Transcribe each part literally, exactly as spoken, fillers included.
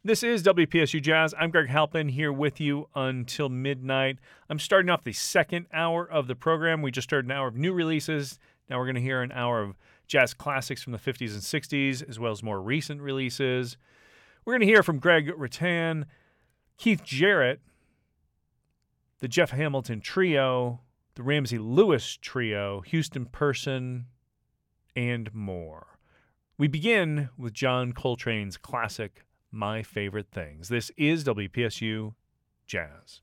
This is W P S U Jazz. I'm Greg Halpin here with you until midnight. I'm starting off the second hour of the program. We just started an hour of new releases. Now we're going to hear an hour of jazz classics from the fifties and sixties, as well as more recent releases. We're going to hear from Greg Rattan, Keith Jarrett, the Jeff Hamilton Trio, the Ramsey Lewis Trio, Houston Person, and more. We begin with John Coltrane's classic, My Favorite Things. This is W P S U Jazz.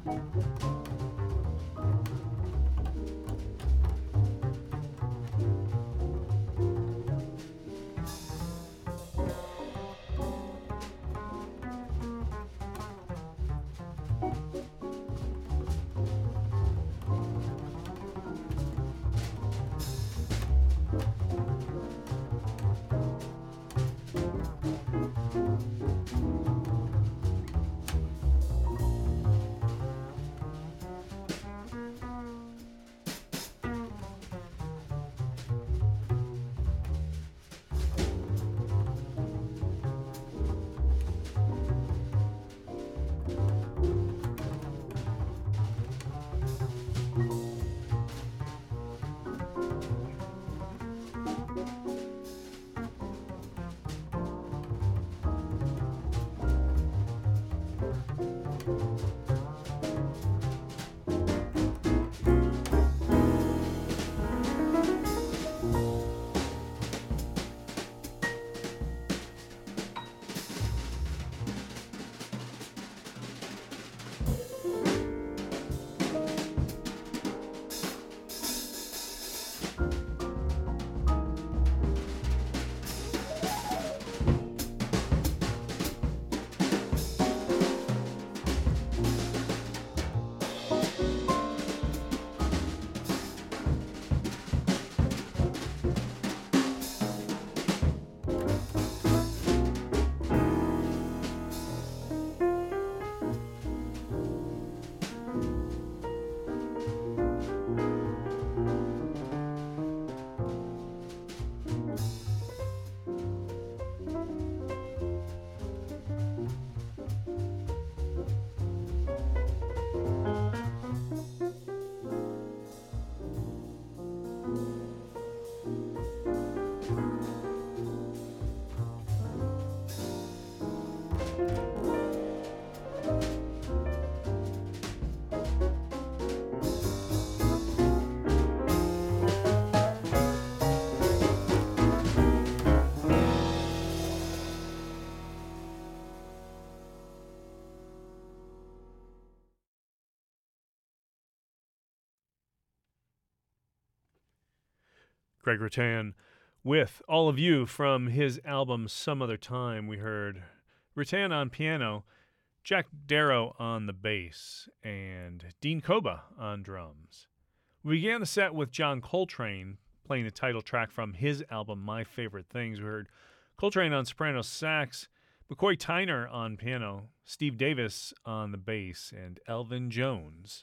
Greg Rattan with All of You from his album Some Other Time. We heard Rattan on piano, Jack Darrow on the bass, and Dean Koba on drums. We began the set with John Coltrane playing the title track from his album My Favorite Things. We heard Coltrane on soprano sax, McCoy Tyner on piano, Steve Davis on the bass, and Elvin Jones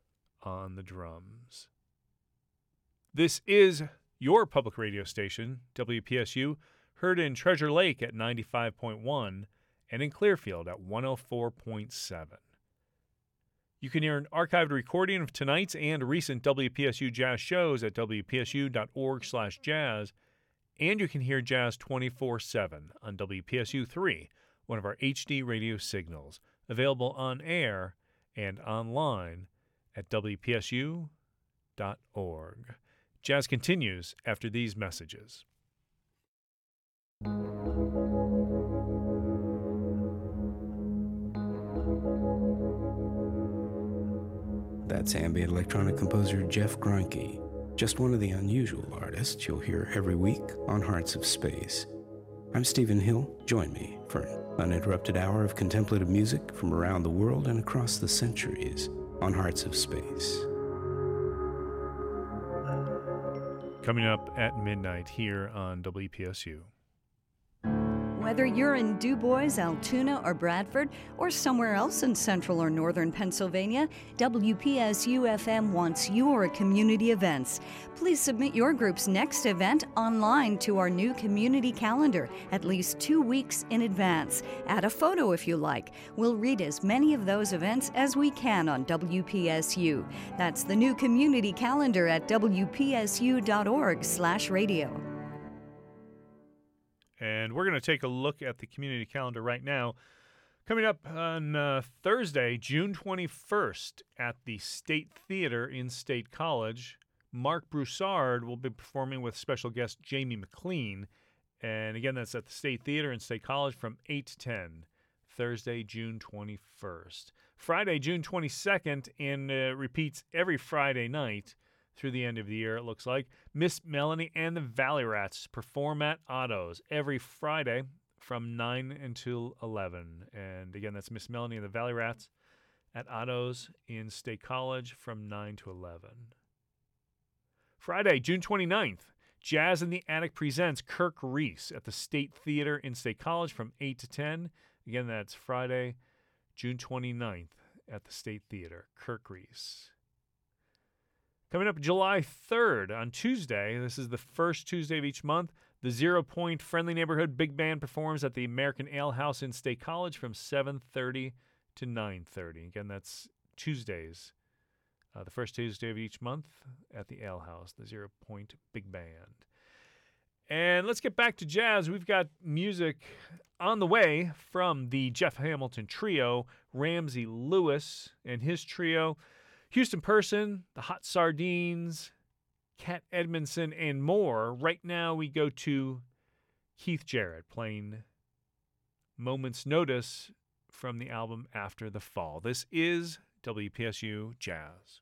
on the drums. This is your public radio station, W P S U, heard in Treasure Lake at ninety-five point one and in Clearfield at one oh four point seven. You can hear an archived recording of tonight's and recent W P S U jazz shows at w p s u dot org slash jazz, and you can hear jazz twenty-four seven on W P S U three, one of our H D radio signals, available on air and online at w p s u dot org. Jazz continues after these messages. That's ambient electronic composer Jeff Greinke, just one of the unusual artists you'll hear every week on Hearts of Space. I'm Stephen Hill. Join me for an uninterrupted hour of contemplative music from around the world and across the centuries on Hearts of Space. Coming up at midnight here on W P S U. Whether you're in Du Bois, Altoona, or Bradford, or somewhere else in central or northern Pennsylvania, W P S U F M wants your community events. Please submit your group's next event online to our new community calendar at least two weeks in advance. Add a photo if you like. We'll read as many of those events as we can on W P S U. That's the new community calendar at w p s u dot org slash radio. And we're going to take a look at the community calendar right now. Coming up on uh, Thursday, June twenty-first, at the State Theater in State College, Mark Broussard will be performing with special guest Jamie McLean. And again, that's at the State Theater in State College from eight to ten. Thursday, June twenty-first. Friday, June twenty-second, and uh, repeats every Friday night through the end of the year, it looks like. Miss Melanie and the Valley Rats perform at Otto's every Friday from nine until eleven. And again, that's Miss Melanie and the Valley Rats at Otto's in State College from nine to eleven. Friday, June twenty-ninth, Jazz in the Attic presents Kirk Reese at the State Theater in State College from eight to ten. Again, that's Friday, June twenty-ninth at the State Theater, Kirk Reese. Coming up July third, on Tuesday, this is the first Tuesday of each month, the Zero Point Friendly Neighborhood Big Band performs at the American Ale House in State College from seven thirty to nine thirty. Again, that's Tuesdays, uh, the first Tuesday of each month at the Ale House, the Zero Point Big Band. And let's get back to jazz. We've got music on the way from the Jeff Hamilton Trio, Ramsey Lewis and his trio, Houston Person, the Hot Sardines, Cat Edmondson, and more. Right now we go to Keith Jarrett playing Moment's Notice from the album After the Fall. This is W P S U Jazz.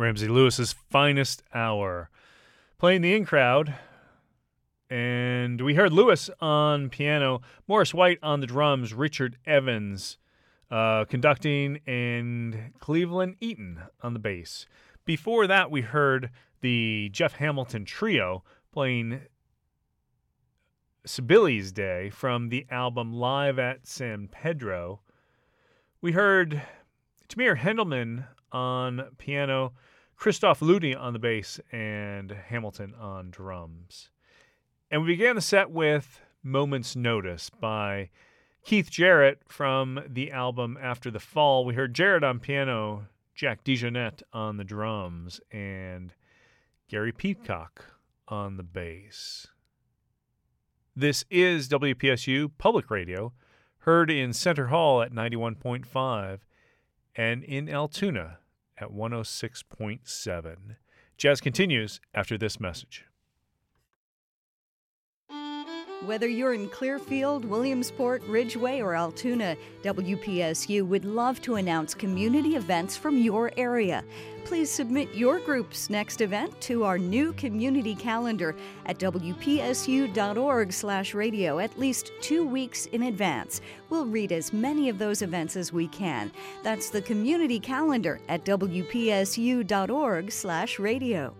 Ramsey Lewis's Finest Hour. Playing the in crowd. And we heard Lewis on piano, Morris White on the drums, Richard Evans uh, conducting, and Cleveland Eaton on the bass. Before that, we heard the Jeff Hamilton Trio playing Sibylla's Day from the album Live at San Pedro. We heard Tamir Hendelman on piano, Christoph Ludi on the bass, and Hamilton on drums. And we began the set with Moment's Notice by Keith Jarrett from the album After the Fall. We heard Jarrett on piano, Jack DeJohnette on the drums, and Gary Peacock on the bass. This is W P S U Public Radio, heard in Center Hall at ninety-one point five and in Altoona at one oh six point seven. Jazz continues after this message. Whether you're in Clearfield, Williamsport, Ridgeway, or Altoona, W P S U would love to announce community events from your area. Please submit your group's next event to our new community calendar at W P S U dot org slash radio at least two weeks in advance. We'll read as many of those events as we can. That's the community calendar at W P S U dot org slash radio.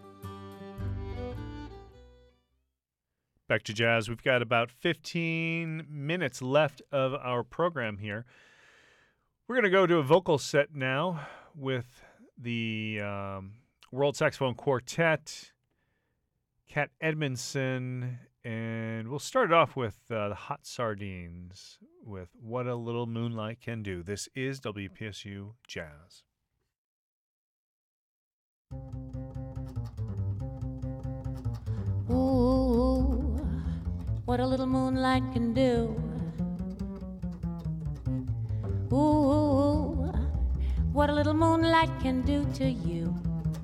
Back to jazz. We've got about fifteen minutes left of our program here. We're going to go to a vocal set now with the um, World Saxophone Quartet, Kat Edmondson, and we'll start it off with uh, the Hot Sardines with What a Little Moonlight Can Do. This is W P S U Jazz. Ooh, what a little moonlight can do. Ooh, what a little moonlight can do to you.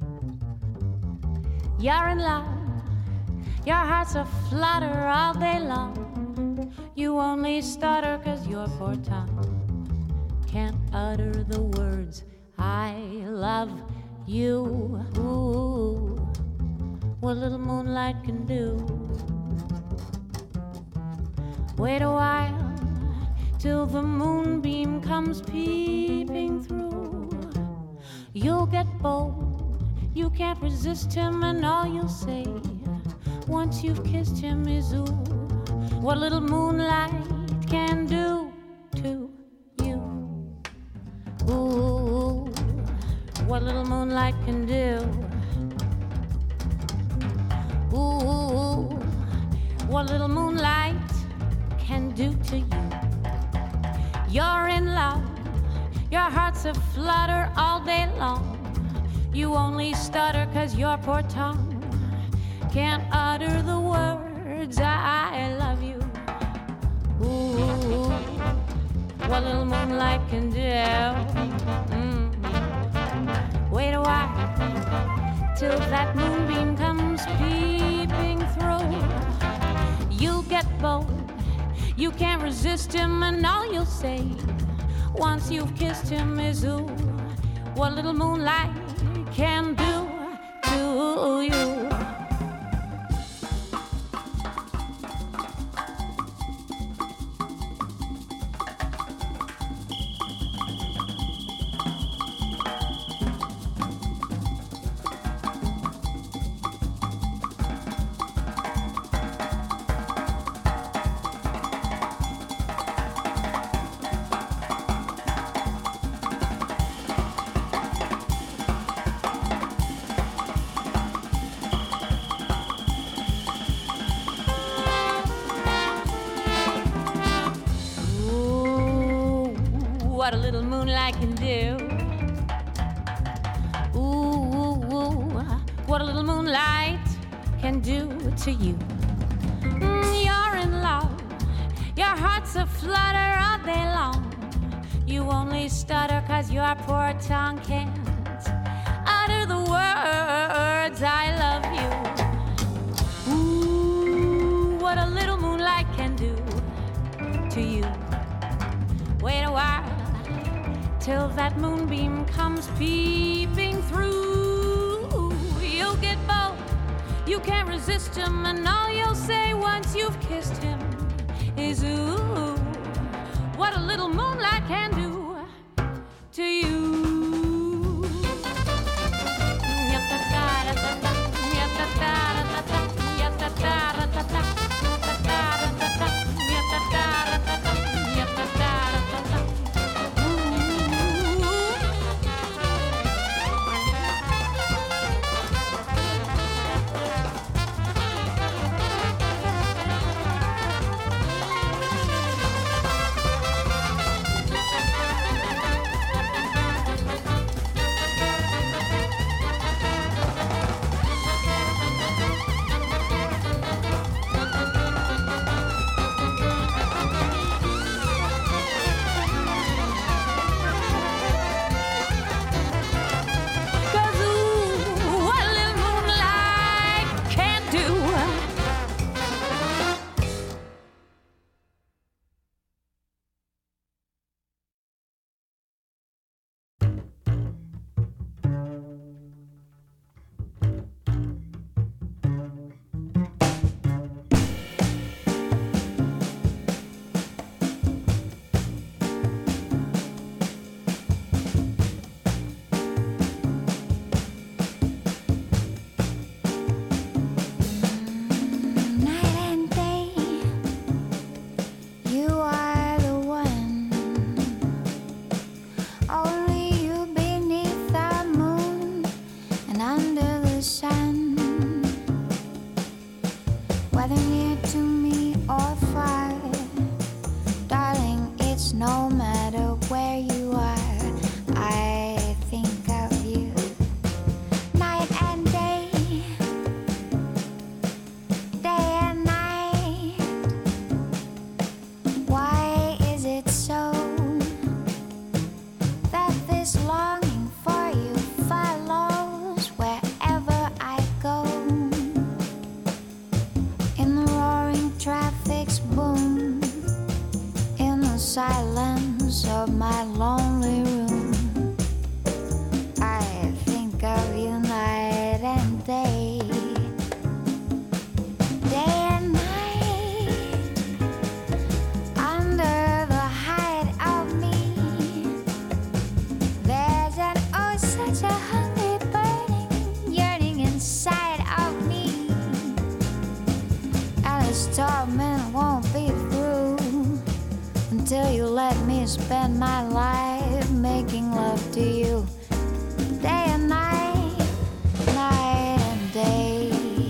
You're in love, your heart's a flutter all day long. You only stutter 'cause your poor tongue can't utter the words I love you. Ooh, what little moonlight can do. Wait a while till the moonbeam comes peeping through. You'll get bold, you can't resist him, and all you'll say once you've kissed him is ooh, what little moonlight can do to you. Ooh, what little moonlight can do. Ooh, what little moonlight can do to you. You're in love, your heart's a flutter all day long. You only stutter 'cause your poor tongue can't utter the words I love you. Ooh, what little moonlight can do. Mm. Wait a while till that moonbeam comes peeping through. You'll get bold, you can't resist him, and all you'll say once you've kissed him is ooh, what little moonlight can do to you. What a little moonlight can do. Ooh, ooh, ooh, what a little moonlight can do to you. Mm, you're in love, your heart's a flutter all day long. You only stutter 'cause your poor tongue can't utter the words I love you. Ooh, what a little moonlight can do to you. Wait a while till that moonbeam comes peeping through. You can't resist him, and all you'll say once you've kissed him is, ooh, what a little moonlight can do to you. Silence of my lonely room, I think of you night and day, day and night, under the hide of me. There's an oh such a hungry burning yearning inside of me, and this torment won't be through until you let me spend my life making love to you, day and night, night and day.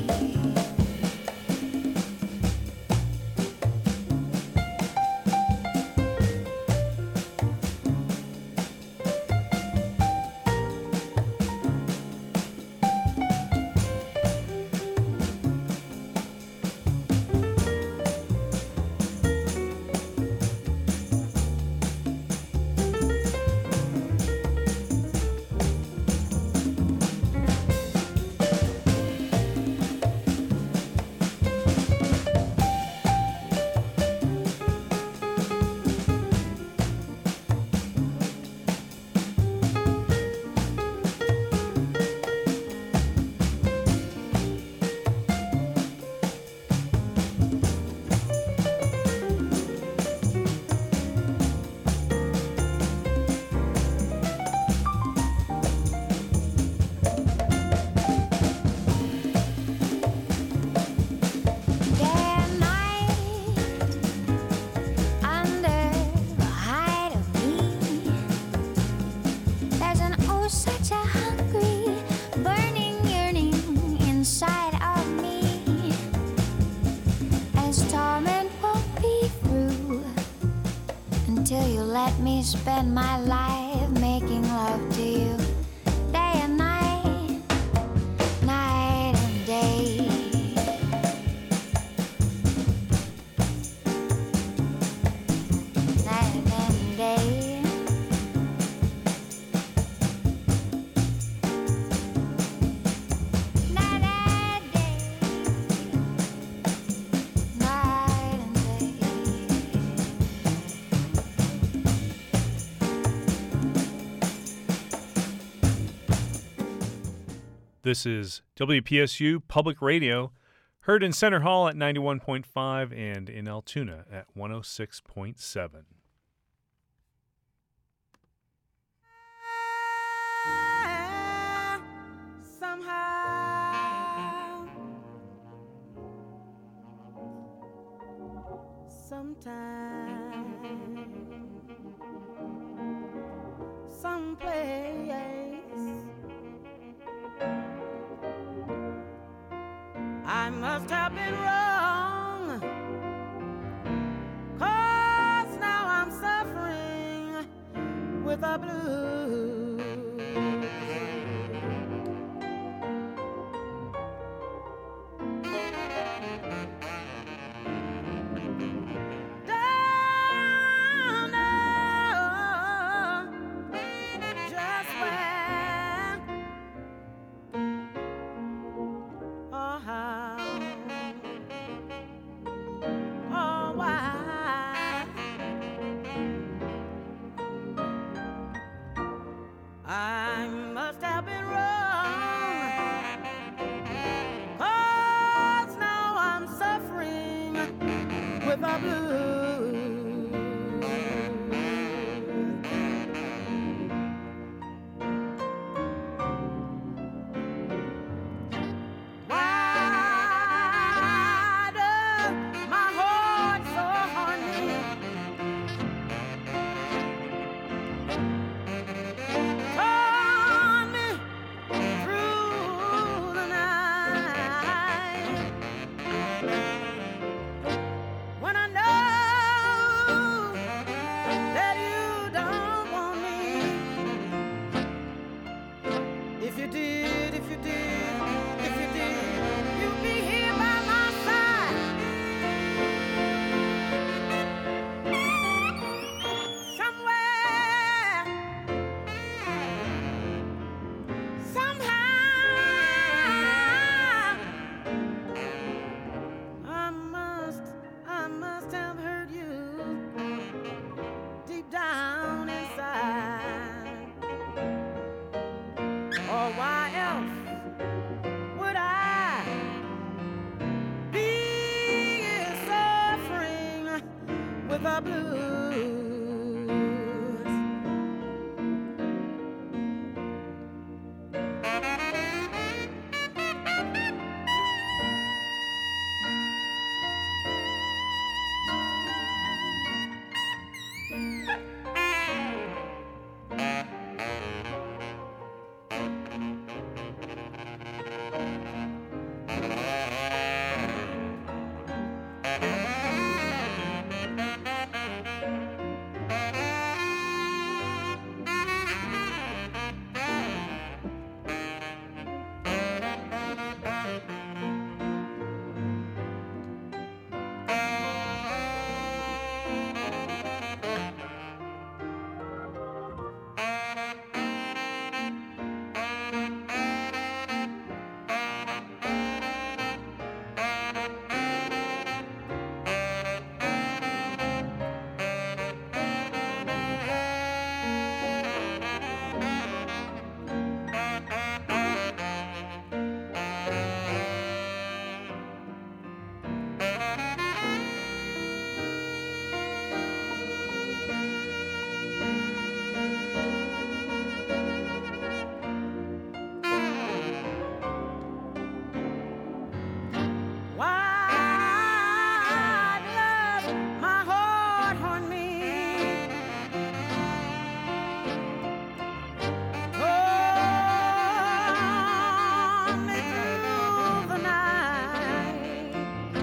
Spend my life making love to you, day and night, night and day. Night and day. Night and day. Night and day. This is W P S U Public Radio, heard in Center Hall at ninety-one point five and in Altoona at one oh six point seven. Somehow, sometime, someplace, I must have been wrong, 'cause now I'm suffering with a blues. Down, oh, just where, oh how, oh why, I must have been wrong, 'cause now I'm suffering with a blues. Why does my heart so horny? Torn me through the night, when I know that you don't want me. If you did, if you did, if you did, you'd be here by my side. Somewhere, somehow, I must, I must have hurt you deep down inside. Or why else would I be suffering with the blues? Why does my heart haunt me? Torn me through the night,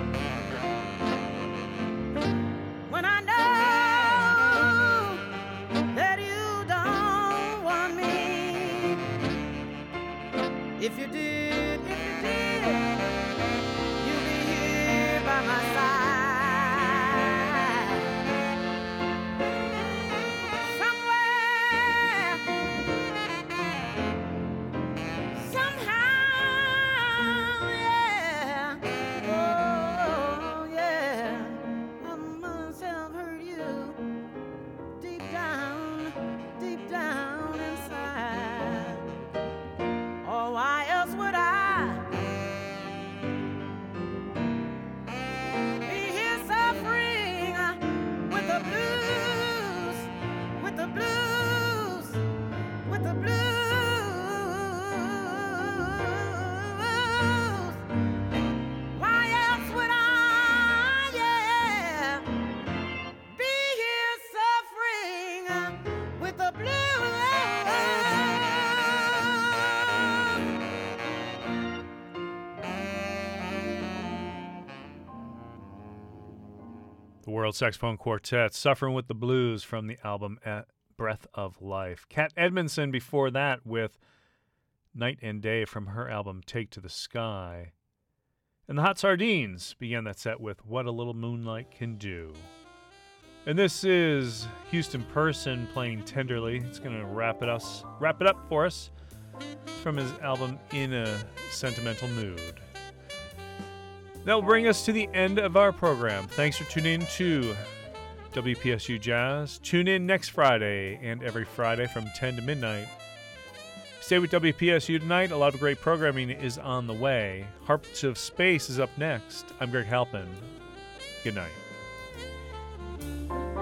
when I know that you don't want me. If you did, if you did, you'll be here by my side. Somewhere, somehow, yeah. Oh, yeah. I must have hurt you deep down, deep down inside. Oh, why else would The World Saxophone Quartet, Suffering with the Blues from the album Breath of Life. Kat Edmondson before that with Night and Day from her album Take to the Sky. And the Hot Sardines began that set with What a Little Moonlight Can Do. And this is Houston Person playing Tenderly. It's going to wrap it us, wrap it up for us from his album In a Sentimental Mood. That will bring us to the end of our program. Thanks for tuning in to W P S U Jazz. Tune in next Friday and every Friday from ten to midnight. Stay with W P S U tonight. A lot of great programming is on the way. Hearts of Space is up next. I'm Greg Halpin. Good night.